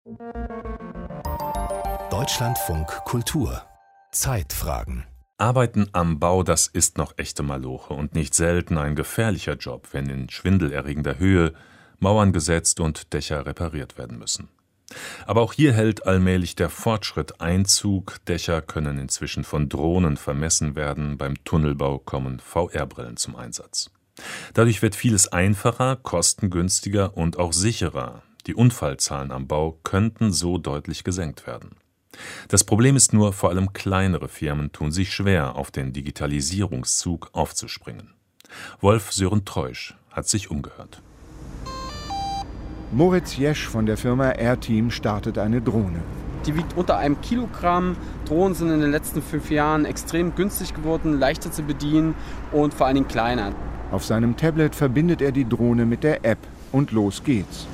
Deutschlandfunk Kultur Zeitfragen. Arbeiten am Bau, das ist noch echte Maloche und nicht selten ein gefährlicher Job, wenn in schwindelerregender Höhe Mauern gesetzt und Dächer repariert werden müssen. Aber auch hier hält allmählich der Fortschritt Einzug. Dächer können inzwischen von Drohnen vermessen werden. Beim Tunnelbau kommen VR-Brillen zum Einsatz. Dadurch wird vieles einfacher, kostengünstiger und auch sicherer. Die Unfallzahlen am Bau könnten so deutlich gesenkt werden. Das Problem ist nur, vor allem kleinere Firmen tun sich schwer, auf den Digitalisierungszug aufzuspringen. Wolf-Sören Treusch hat sich umgehört. Moritz Jesch von der Firma Airteam startet eine Drohne. Die wiegt unter einem Kilogramm. Drohnen sind in den letzten 5 Jahren extrem günstig geworden, leichter zu bedienen und vor allen Dingen kleiner. Auf seinem Tablet verbindet er die Drohne mit der App und los geht's.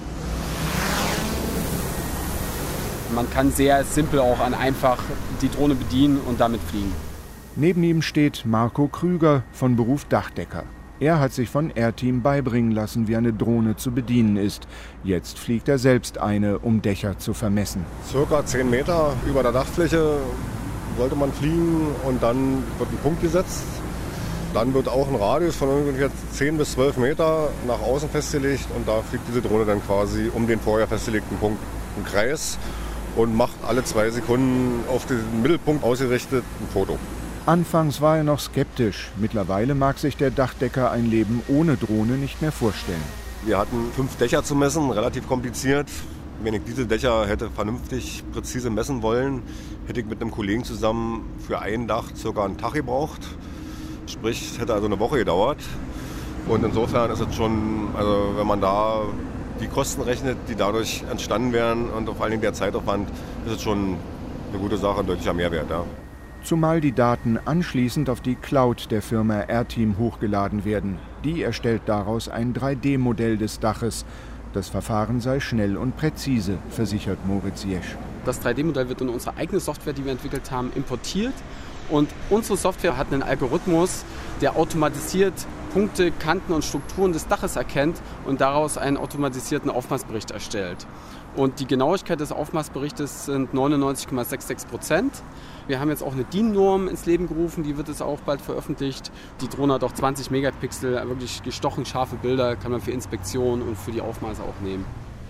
Man kann sehr simpel auch einfach die Drohne bedienen und damit fliegen. Neben ihm steht Marco Krüger, von Beruf Dachdecker. Er hat sich von Airteam beibringen lassen, wie eine Drohne zu bedienen ist. Jetzt fliegt er selbst eine, um Dächer zu vermessen. Circa 10 Meter über der Dachfläche sollte man fliegen und dann wird ein Punkt gesetzt. Dann wird auch ein Radius von ungefähr 10 bis 12 Meter nach außen festgelegt und da fliegt diese Drohne dann quasi um den vorher festgelegten Punkt im Kreis und macht alle 2 Sekunden auf den Mittelpunkt ausgerichtet ein Foto. Anfangs war er noch skeptisch. Mittlerweile mag sich der Dachdecker ein Leben ohne Drohne nicht mehr vorstellen. Wir hatten 5 Dächer zu messen, relativ kompliziert. Wenn ich diese Dächer hätte vernünftig präzise messen wollen, hätte ich mit einem Kollegen zusammen für ein Dach circa einen Tag gebraucht. Sprich, es hätte also eine Woche gedauert. Und insofern ist es schon, also wenn man da die Kosten rechnet, die dadurch entstanden wären und vor allen Dingen der Zeitaufwand, ist es schon eine gute Sache, ein deutlicher Mehrwert. Ja. Zumal die Daten anschließend auf die Cloud der Firma Airteam hochgeladen werden. Die erstellt daraus ein 3D-Modell des Daches. Das Verfahren sei schnell und präzise, versichert Moritz Jesch. Das 3D-Modell wird in unsere eigene Software, die wir entwickelt haben, importiert. Und unsere Software hat einen Algorithmus, der automatisiert Punkte, Kanten und Strukturen des Daches erkennt und daraus einen automatisierten Aufmaßbericht erstellt. Und die Genauigkeit des Aufmaßberichtes sind 99,66%. Wir haben jetzt auch eine DIN-Norm ins Leben gerufen, die wird jetzt auch bald veröffentlicht. Die Drohne hat auch 20 Megapixel, wirklich gestochen scharfe Bilder, kann man für Inspektion und für die Aufmaße auch nehmen.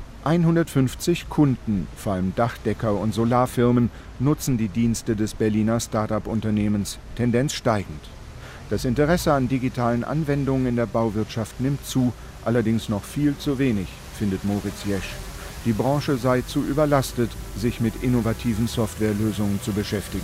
150 Kunden, vor allem Dachdecker und Solarfirmen, nutzen die Dienste des Berliner Start-up-Unternehmens, Tendenz steigend. Das Interesse an digitalen Anwendungen in der Bauwirtschaft nimmt zu, allerdings noch viel zu wenig, findet Moritz Jesch. Die Branche sei zu überlastet, sich mit innovativen Softwarelösungen zu beschäftigen.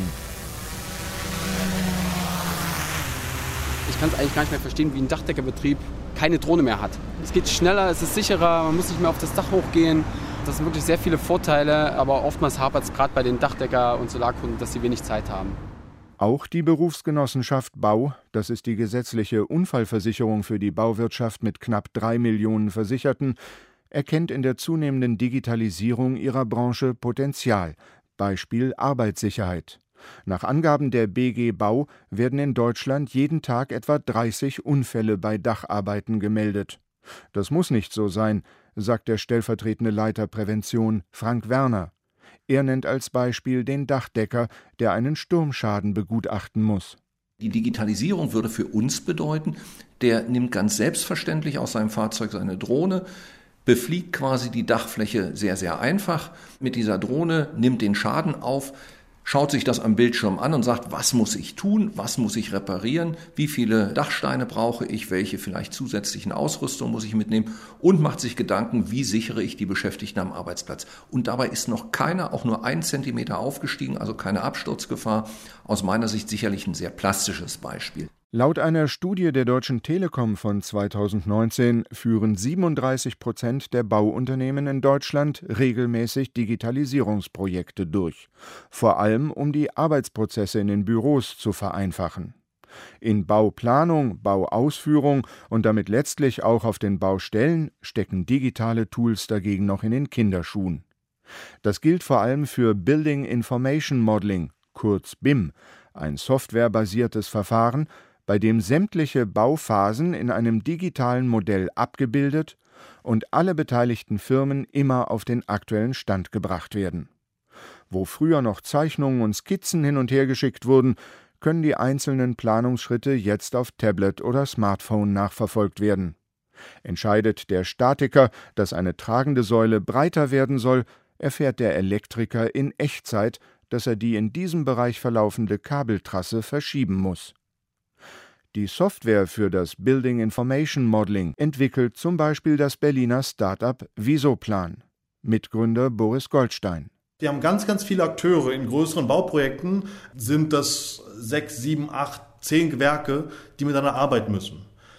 Ich kann es eigentlich gar nicht mehr verstehen, wie ein Dachdeckerbetrieb keine Drohne mehr hat. Es geht schneller, es ist sicherer, man muss nicht mehr auf das Dach hochgehen. Das sind wirklich sehr viele Vorteile, aber oftmals hapert es gerade bei den Dachdecker- und Solarkunden, dass sie wenig Zeit haben. Auch die Berufsgenossenschaft Bau, das ist die gesetzliche Unfallversicherung für die Bauwirtschaft mit knapp 3 Millionen Versicherten, erkennt in der zunehmenden Digitalisierung ihrer Branche Potenzial. Beispiel Arbeitssicherheit. Nach Angaben der BG Bau werden in Deutschland jeden Tag etwa 30 Unfälle bei Dacharbeiten gemeldet. Das muss nicht so sein, sagt der stellvertretende Leiter Prävention Frank Werner. Er nennt als Beispiel den Dachdecker, der einen Sturmschaden begutachten muss. Die Digitalisierung würde für uns bedeuten, der nimmt ganz selbstverständlich aus seinem Fahrzeug seine Drohne, befliegt quasi die Dachfläche sehr, sehr einfach mit dieser Drohne, nimmt den Schaden auf, schaut sich das am Bildschirm an und sagt, was muss ich tun, was muss ich reparieren, wie viele Dachsteine brauche ich, welche vielleicht zusätzlichen Ausrüstung muss ich mitnehmen und macht sich Gedanken, wie sichere ich die Beschäftigten am Arbeitsplatz. Und dabei ist noch keiner, auch nur 1 Zentimeter aufgestiegen, also keine Absturzgefahr. Aus meiner Sicht sicherlich ein sehr plastisches Beispiel. Laut einer Studie der Deutschen Telekom von 2019 führen 37% der Bauunternehmen in Deutschland regelmäßig Digitalisierungsprojekte durch, vor allem um die Arbeitsprozesse in den Büros zu vereinfachen. In Bauplanung, Bauausführung und damit letztlich auch auf den Baustellen stecken digitale Tools dagegen noch in den Kinderschuhen. Das gilt vor allem für Building Information Modeling, kurz BIM, ein softwarebasiertes Verfahren, bei dem sämtliche Bauphasen in einem digitalen Modell abgebildet und alle beteiligten Firmen immer auf den aktuellen Stand gebracht werden. Wo früher noch Zeichnungen und Skizzen hin und her geschickt wurden, können die einzelnen Planungsschritte jetzt auf Tablet oder Smartphone nachverfolgt werden. Entscheidet der Statiker, dass eine tragende Säule breiter werden soll, erfährt der Elektriker in Echtzeit, dass er die in diesem Bereich verlaufende Kabeltrasse verschieben muss. Die Software für das Building Information Modeling entwickelt zum Beispiel das Berliner Start-up Visoplan. Mitgründer Boris Goldstein. Wir haben ganz, ganz viele Akteure. In größeren Bauprojekten sind das 6, 7, 8, 10 Gewerke, die miteinander arbeiten müssen.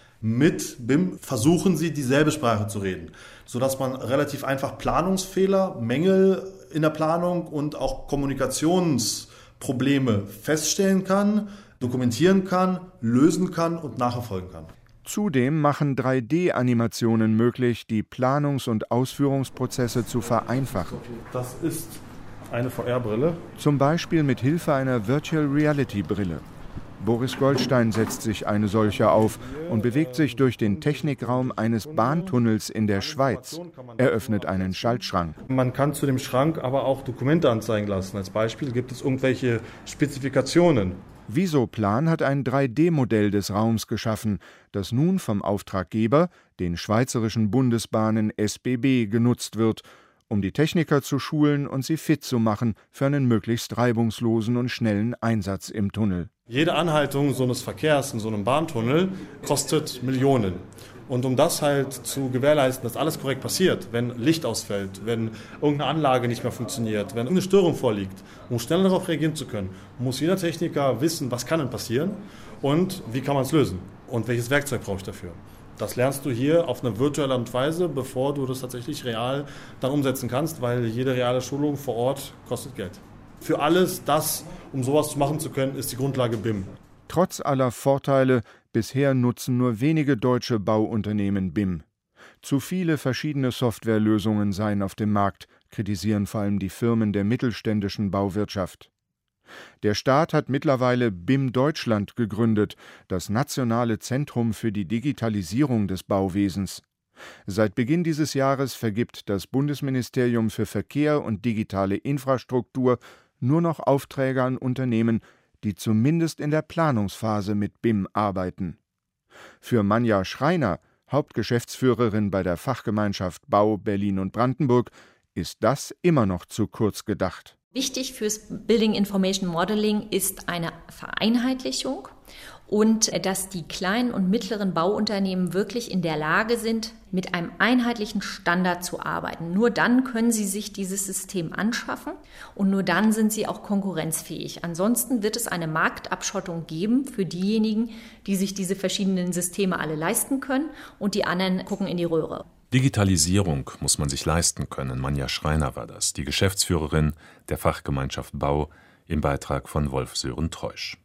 Mit BIM versuchen sie, dieselbe Sprache zu reden, sodass man relativ einfach Planungsfehler, Mängel in der Planung und auch Kommunikationsprobleme feststellen kann, dokumentieren kann, lösen kann und nachverfolgen kann. Zudem machen 3D-Animationen möglich, die Planungs- und Ausführungsprozesse zu vereinfachen. Das ist eine VR-Brille. Zum Beispiel mit Hilfe einer Virtual-Reality-Brille. Boris Goldstein setzt sich eine solche auf und bewegt sich durch den Technikraum eines Bahntunnels in der Schweiz. Er öffnet einen Schaltschrank. Man kann zu dem Schrank aber auch Dokumente anzeigen lassen. Als Beispiel gibt es irgendwelche Spezifikationen. Visoplan hat ein 3D-Modell des Raums geschaffen, das nun vom Auftraggeber, den Schweizerischen Bundesbahnen SBB, genutzt wird, um die Techniker zu schulen und sie fit zu machen für einen möglichst reibungslosen und schnellen Einsatz im Tunnel. Jede Anhaltung so eines Verkehrs in so einem Bahntunnel kostet Millionen. Und um das halt zu gewährleisten, dass alles korrekt passiert, wenn Licht ausfällt, wenn irgendeine Anlage nicht mehr funktioniert, wenn irgendeine Störung vorliegt, um schneller darauf reagieren zu können, muss jeder Techniker wissen, was kann denn passieren und wie kann man es lösen und welches Werkzeug brauche ich dafür. Das lernst du hier auf eine virtuelle Art und Weise, bevor du das tatsächlich real dann umsetzen kannst, weil jede reale Schulung vor Ort kostet Geld. Für alles das, um sowas machen zu können, ist die Grundlage BIM. Trotz aller Vorteile, bisher nutzen nur wenige deutsche Bauunternehmen BIM. Zu viele verschiedene Softwarelösungen seien auf dem Markt, kritisieren vor allem die Firmen der mittelständischen Bauwirtschaft. Der Staat hat mittlerweile BIM Deutschland gegründet, das nationale Zentrum für die Digitalisierung des Bauwesens. Seit Beginn dieses Jahres vergibt das Bundesministerium für Verkehr und digitale Infrastruktur nur noch Aufträge an Unternehmen, die zumindest in der Planungsphase mit BIM arbeiten. Für Manja Schreiner, Hauptgeschäftsführerin bei der Fachgemeinschaft Bau Berlin und Brandenburg, ist das immer noch zu kurz gedacht. Wichtig fürs Building Information Modeling ist eine Vereinheitlichung und dass die kleinen und mittleren Bauunternehmen wirklich in der Lage sind, mit einem einheitlichen Standard zu arbeiten. Nur dann können sie sich dieses System anschaffen und nur dann sind sie auch konkurrenzfähig. Ansonsten wird es eine Marktabschottung geben für diejenigen, die sich diese verschiedenen Systeme alle leisten können und die anderen gucken in die Röhre. Digitalisierung muss man sich leisten können. Manja Schreiner war das, die Geschäftsführerin der Fachgemeinschaft Bau, im Beitrag von Wolf-Sören Treusch.